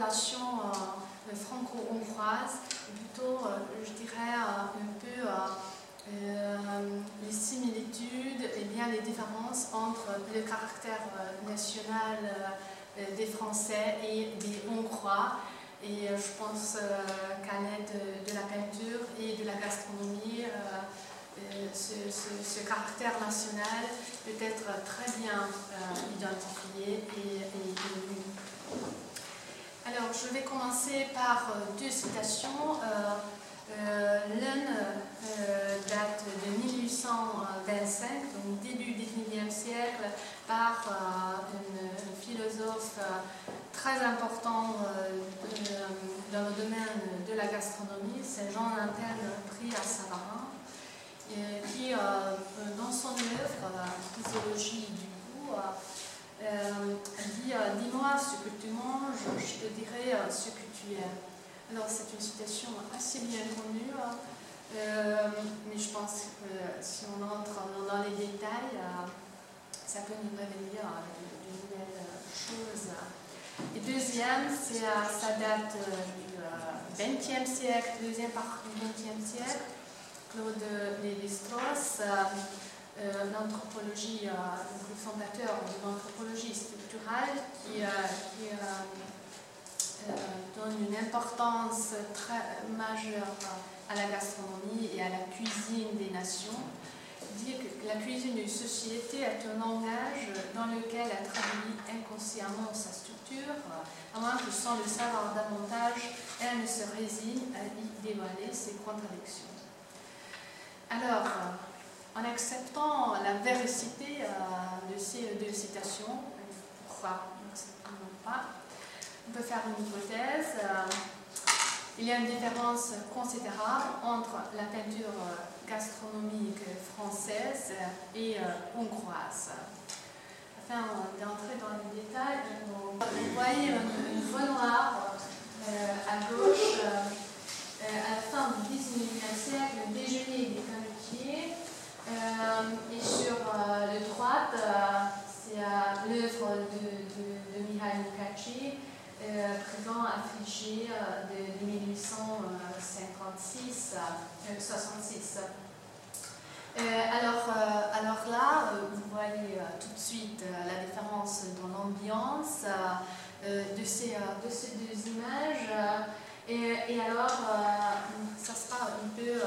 relations franco-hongroises, plutôt, je dirais, un peu les similitudes et bien les différences entre le caractère national des Français et des Hongrois. Et je pense qu'à l'aide de la peinture et de la gastronomie, ce caractère national peut être très bien identifié et vu. Alors, je vais commencer par deux citations. L'une date de 1825, donc début du XIXe siècle, par un philosophe très important dans le domaine de la gastronomie, c'est Jean-Antenne Priat-Savarin, qui, dans son œuvre, Physiologie du goût, dit « Dis-moi ce que tu manges, je te dirai ce que tu aimes ». Alors c'est une citation assez bien connue, mais je pense que si on entre dans les détails, ça peut nous révéler de nouvelles choses. Et deuxième, ça date du XXe siècle, deuxième partie du XXe siècle, Claude Lévi-Strauss, l'anthropologie, le fondateur de l'anthropologie structurale, qui donne une importance très majeure à la gastronomie et à la cuisine des nations. Dit que la cuisine d'une société est un langage dans lequel elle traduit inconsciemment sa structure, à moins que sans le savoir davantage, elle ne se résigne à y dévoiler ses contradictions. Alors, en acceptant la véracité de ces deux citations, pourquoi n'acceptons pas, on peut faire une hypothèse. Il y a une différence considérable entre la peinture gastronomique française et hongroise. Afin d'entrer dans les détails, vous voyez une noire à gauche, à la fin du XIXe siècle, le déjeuner des canutiers, et sur la droite, c'est l'œuvre de Mihail Lukács, présent affligé de 1866. Alors là, vous voyez tout de suite la différence dans l'ambiance de ces deux images. Et alors, ça sera un peu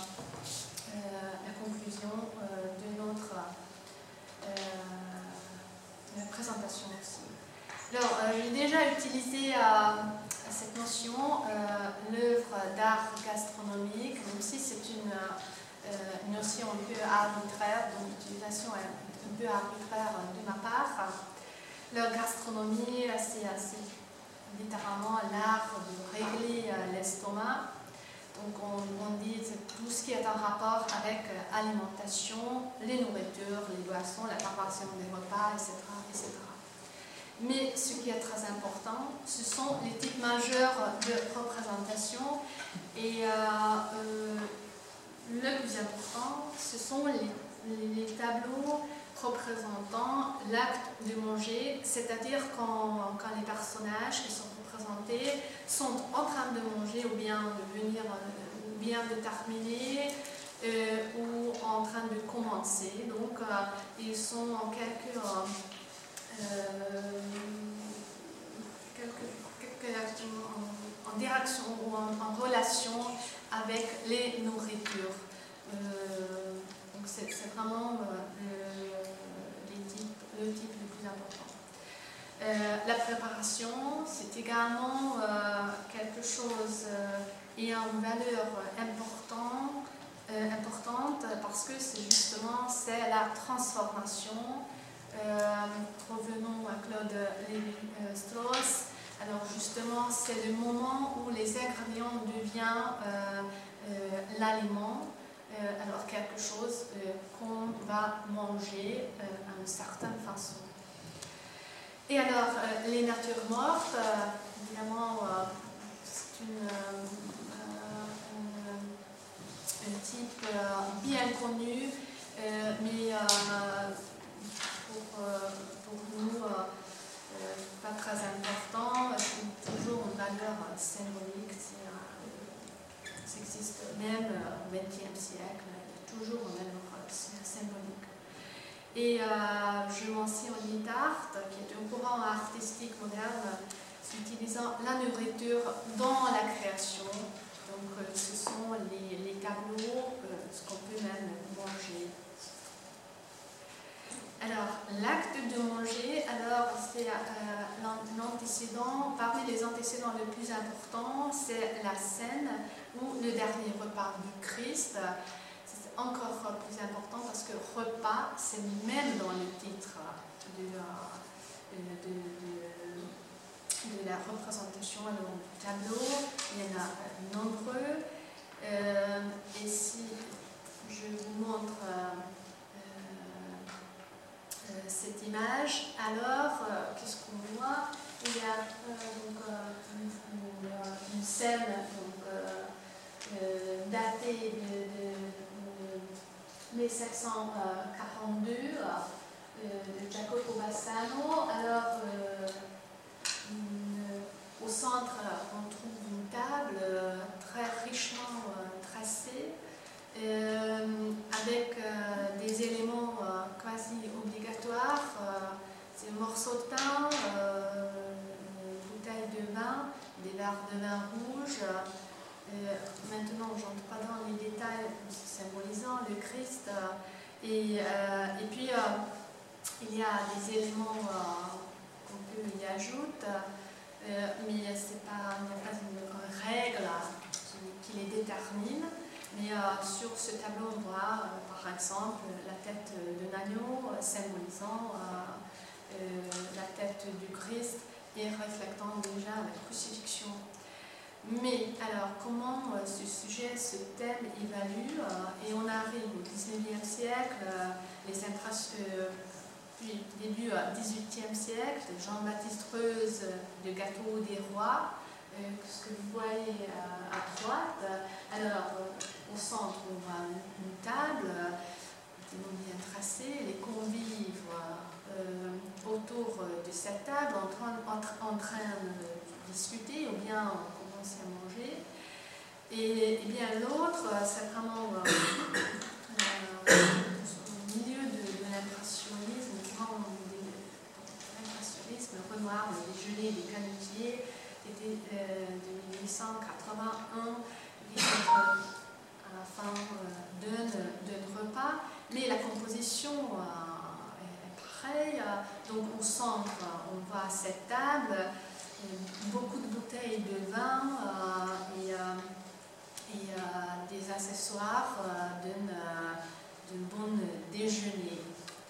la conclusion de notre présentation aussi. Alors, j'ai déjà utilisé cette notion, l'œuvre d'art gastronomique, même si c'est une notion un peu arbitraire, donc l'utilisation est un peu arbitraire de ma part. L'art gastronomie, c'est littéralement l'art de régler l'estomac. Donc on dit tout ce qui est en rapport avec l'alimentation, les nourritures, les boissons, la préparation des repas, etc., etc. Mais ce qui est très important, ce sont les types majeurs de représentation. Et le plus important, ce sont les tableaux représentant l'acte de manger, c'est-à-dire quand les personnages qui sont représentés sont en train de manger ou bien de venir, ou bien de terminer, ou en train de commencer. Donc ils sont en en direction ou en relation avec les nourritures. Donc c'est vraiment le type le plus important. La préparation, c'est également quelque chose ayant une valeur importante parce que c'est la transformation. Revenons à Claude Lévi-Strauss. Alors justement, c'est le moment où les ingrédients deviennent l'aliment, alors quelque chose qu'on va manger à une certaine façon. Et alors, les natures mortes, évidemment, c'est un type bien connu, mais pour nous, pas très important, c'est toujours une je mentionne l'art, qui est un courant artistique moderne utilisant la nourriture dans la création. Donc ce sont les tableaux, ce qu'on peut même manger. Alors, l'acte de manger, alors c'est l'antécédent, parmi les antécédents les plus importants, c'est la scène ou le dernier repas du Christ. C'est encore plus important parce que repas, c'est même dans le titre de la représentation du tableau. Il y en a nombreux. Et si je vous montre cette image, alors qu'est-ce qu'on voit? Il y a une scène datée de 1742 de Jacopo Bassano. Alors au centre, on trouve une table très richement tracée, avec des éléments quasi obligatoires. C'est un morceau de pain, une bouteille de vin, des verres de vin rouge. Maintenant, je n'entre pas dans les détails symbolisant le Christ. Et puis, il y a des éléments qu'on peut y ajouter, mais il n'y a pas une règle qui les détermine. Mais sur ce tableau, on voit par exemple la tête d'un agneau symbolisant la tête du Christ et reflétant déjà la crucifixion. Mais alors, comment ce sujet, ce thème évalue et on arrive au XIXe siècle, puis début XVIIIe siècle, Jean-Baptiste Reuze, Le gâteau des rois, ce que vous voyez à droite. Alors, au centre, on voit une table, bien tracée, les convives autour de cette table en train de discuter ou bien commencer à manger. Et bien l'autre, c'est vraiment au milieu de l'impressionnisme, l'impressionnisme, Renoir, les gelées, les canutiers, était de 1881, à la fin d'un repas, mais la composition est pareille. Donc au centre, on voit cette table, beaucoup de bouteilles de vin et des accessoires d'un bon déjeuner.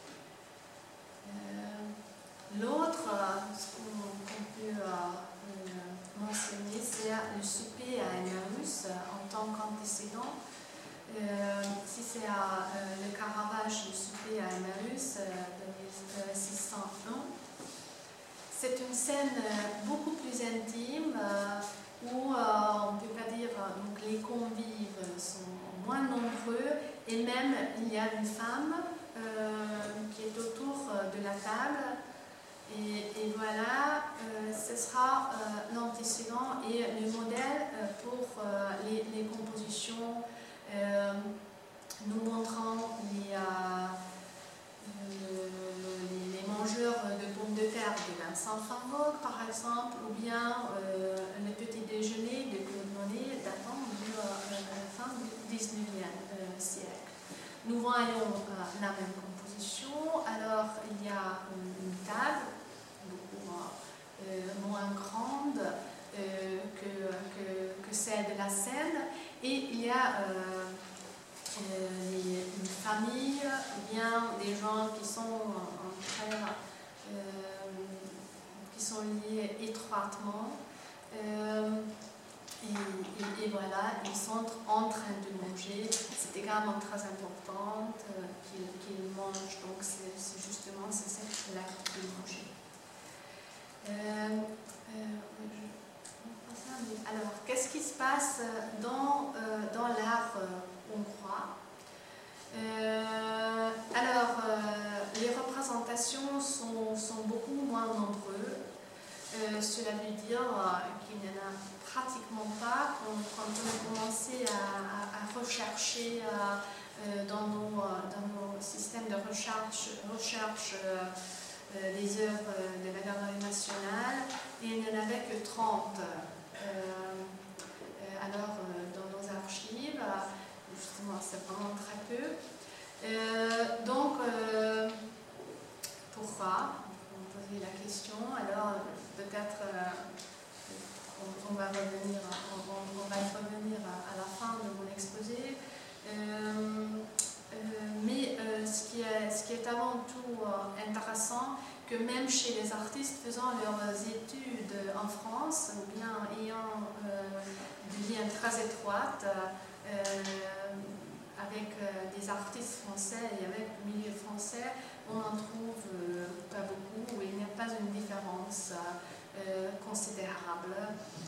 L'autre, ce qu'on peut mentionner, c'est le souper à Emmaüs en tant qu'antécédent. Si c'est le Caravage, le souper à Emmaüs de 1601, c'est une scène beaucoup plus intime où on ne peut pas dire donc les convives sont moins nombreux et même il y a une femme qui est autour de la table. Et voilà, ce sera l'antécédent et le modèle pour les compositions, nous montrant les mangeurs de pommes de terre de Vincent van Gogh, par exemple, ou bien le petit déjeuner de Claude Monet datant de la fin du XIXe siècle. Nous voyons la même composition. Alors, il y a une table moins grande que celle de la scène, et il y a une famille, ou bien des gens qui sont qui sont liés étroitement, et voilà, ils sont en train de manger. C'est également très important qu'ils mangent, donc c'est justement l'acte de manger. Alors, qu'est-ce qui se passe dans l'art hongrois? Alors, les représentations sont beaucoup moins nombreuses. Cela veut dire qu'il n'y en a pratiquement pas. Quand on a commencé à rechercher dans nos systèmes de recherche des œuvres de la Galerie nationale, et il n'y en avait que 30. Alors, dans nos archives, justement, c'est vraiment très peu. Donc, pourquoi? On posait la question. Alors, peut-être on va y revenir à la fin de mon exposé. Mais ce qui est avant tout intéressant, que même chez les artistes faisant leurs études en France, ou bien ayant des liens très étroits avec des artistes français et avec le milieu français, on n'en trouve pas beaucoup, ou il n'y a pas une différence considérable.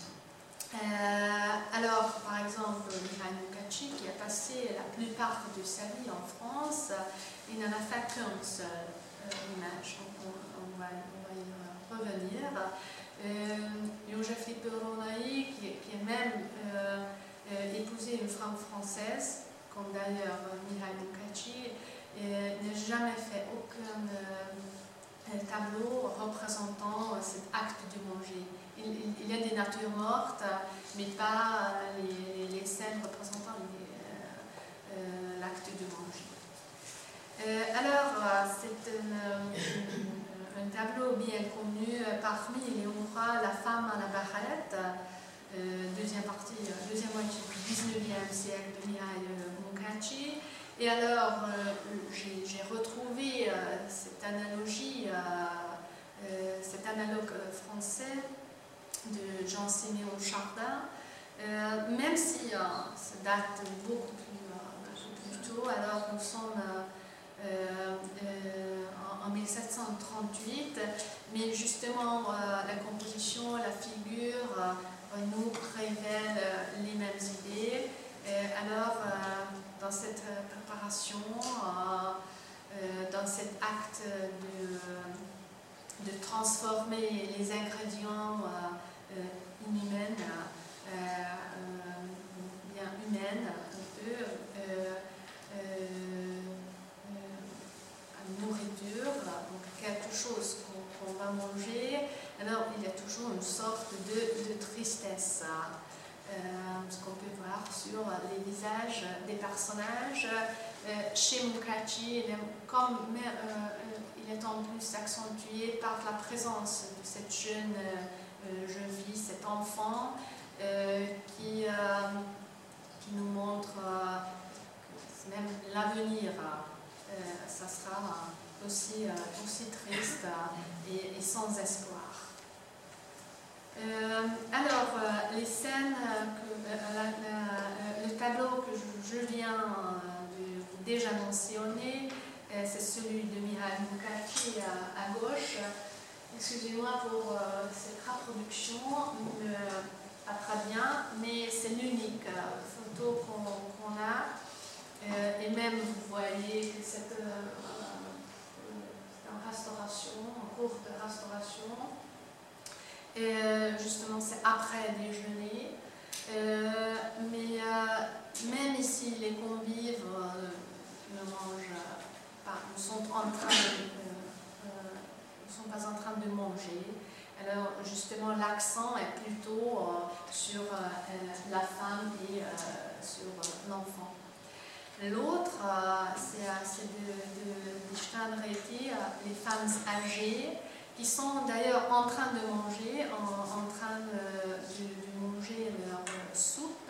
Alors, par exemple, Mihail Moukatchi, qui a passé la plupart de sa vie en France, il n'en a fait qu'une seule image, donc on va y revenir. József Lipper-Rónai, qui a même épousé une femme française, comme d'ailleurs Mihail Moukatchi, n'a jamais fait aucun tableau représentant cet acte de manger. Il y a des natures mortes, mais pas les scènes représentant l'acte de manger. Alors, c'est un tableau bien connu parmi les ouvrages La femme à la barrette, deuxième moitié du 19e siècle de Mihail Moukatchi. Et alors, j'ai retrouvé cette analogie, cet analogue français de Jean-Siméon Chardin, même si ça date beaucoup plus tôt. Alors nous sommes en 1738, mais justement la composition, la figure nous révèle les mêmes idées. Alors dans cette préparation, dans cet acte de transformer les ingrédients inhumaines, bien humaines, un peu, à nourriture, donc quelque chose qu'on va manger. Alors il y a toujours une sorte de tristesse, ce qu'on peut voir sur les visages des personnages. Chez Moukatchi, comme il est en plus accentué par la présence de cette jeune fille, cet enfant qui nous montre même l'avenir, ça sera aussi triste et sans espoir. Alors, les scènes, le tableau que je viens de déjà mentionner, c'est celui de Mihail Moukatchi à gauche. Excusez-moi pour cette reproduction, pas très bien, mais c'est l'unique photo qu'on a. Et même, vous voyez que c'est en restauration, en cours de restauration. Justement, c'est après déjeuner. Mais même ici, les convives ne mangent pas, ne sont pas en train de manger. Alors, justement, l'accent est plutôt sur la femme et sur l'enfant. L'autre, c'est de Steinretti, les femmes âgées, qui sont d'ailleurs en train de manger, en train de manger leur soupe.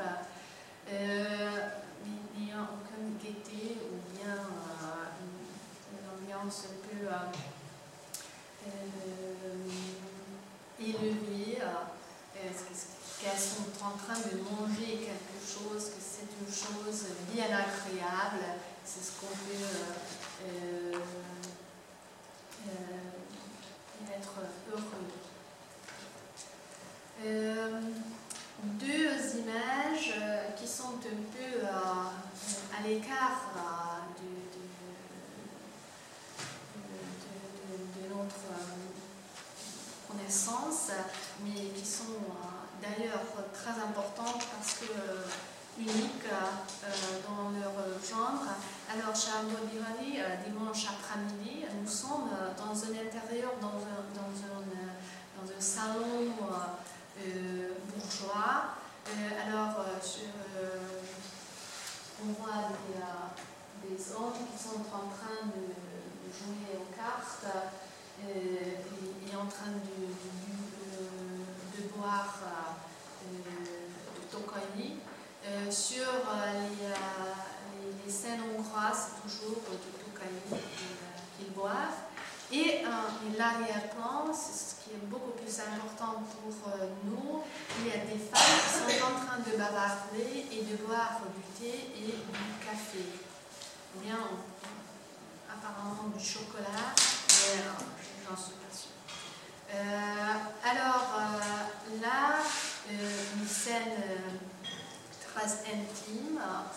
Il n'y a aucune gaieté ou bien une ambiance un peu élevée, qu'elles sont en train de manger quelque chose, que c'est une chose bien agréable, c'est ce qu'on peut être heureux. Deux images qui sont un peu à l'écart de notre connaissance, mais qui sont d'ailleurs très importantes parce que uniques dans leur genre. Alors, chez Aldo Bihari, dimanche après-midi, nous sommes dans un intérieur, dans un salon bourgeois. Alors, on voit des hommes qui sont en train de jouer aux cartes et en train de boire de Tokaj. Sur les scènes hongroises, c'est toujours du Tokaj qu'ils boivent. Et l'arrière-plan, c'est ce qui est beaucoup plus important pour nous, il y a des femmes qui sont en train de bavarder et de boire du thé et du café. Ou bien, apparemment du chocolat, mais j'en suis pas sûre. Alors là, une scène très intime,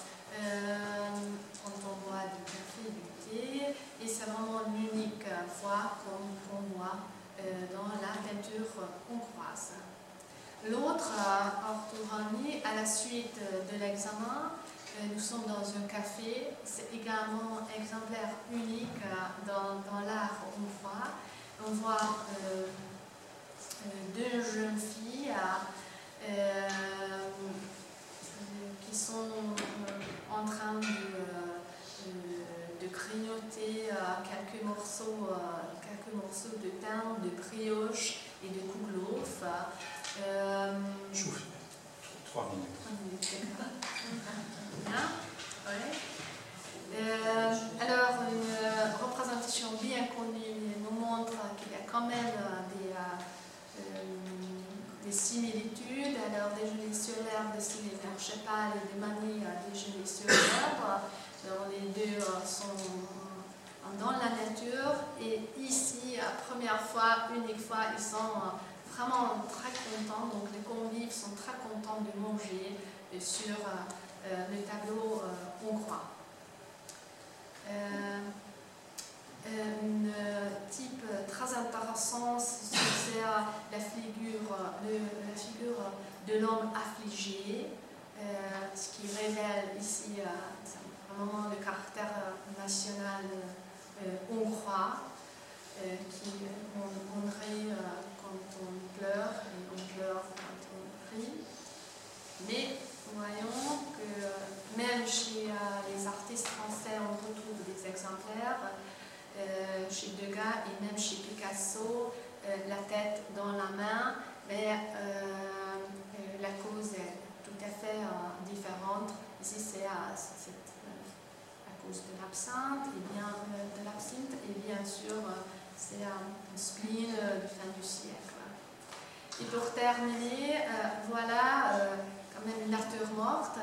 quand on boit du café et du thé, et c'est vraiment l'unique fois qu'on voit dans la peinture hongroise. L'autre, Arturani, à la suite de l'examen, nous sommes dans un café, c'est également un exemplaire unique dans l'art hongrois. On voit deux jeunes filles qui sont en train de grignoter quelques morceaux de pain, de brioche et de kouglof. Choufi, 3 minutes. Bien, ouais. Alors, une représentation bien connue nous montre qu'il y a quand même des similitudes. Alors, des gelées solaires de style Chepal et de Mani, des gelées solaires. Alors, les deux sont dans la nature. Et ici, première fois, unique fois, ils sont vraiment très contents. Donc, les convives sont très contents de manger sur le tableau hongrois. Un type très intéressant, c'est la figure de l'homme affligé, ce qui révèle ici vraiment le caractère national hongrois, qui on rit quand on pleure et on pleure quand on rit. Mais voyons que même chez les artistes français, on retrouve des exemplaires, chez Degas et même chez Picasso, la tête dans la main, mais la cause est tout à fait différente. Ici, c'est à cause de l'absinthe, et bien sûr, c'est un spleen de fin du siècle. Et pour terminer, voilà quand même une nature morte.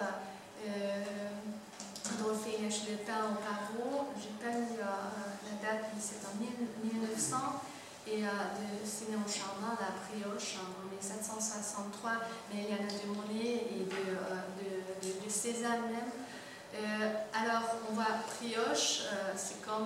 Adolphe le peint au pavot. J'ai pas mis la date, mais c'est en 1900. Et de Siméon Charmin, la brioche, en 1763, mais il y en a de Monet et de Cézanne même. Alors, on voit brioche, c'est comme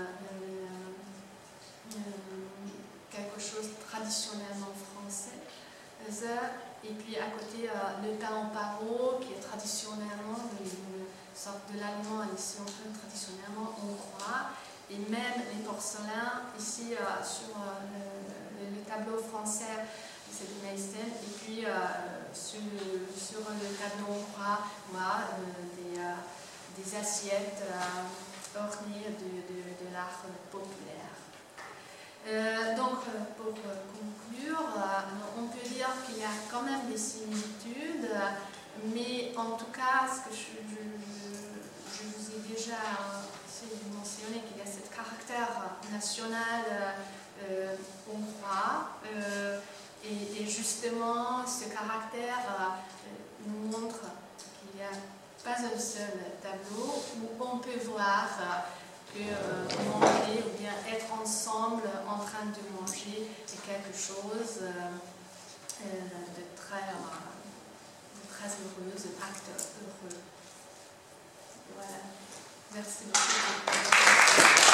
quelque chose traditionnellement français. Et puis à côté, le pain au pavot, qui est traditionnellement une sorte de l'aliment ici on peut traditionnellement hongrois. Et même les porcelains, ici sur le tableau français, c'est de Meissen. Et puis sur le tableau hongrois, on voit des assiettes ornées de l'art populaire. Donc, pour conclure, on peut dire qu'il y a quand même des similitudes, mais en tout cas, ce que je vous ai déjà mentionné, qu'il y a ce caractère national hongrois, et justement, ce caractère nous montre qu'il n'y a pas un seul tableau où on peut voir que manger ou bien être ensemble en train de manger est quelque chose de très heureux, un acte heureux. Voilà. Merci beaucoup.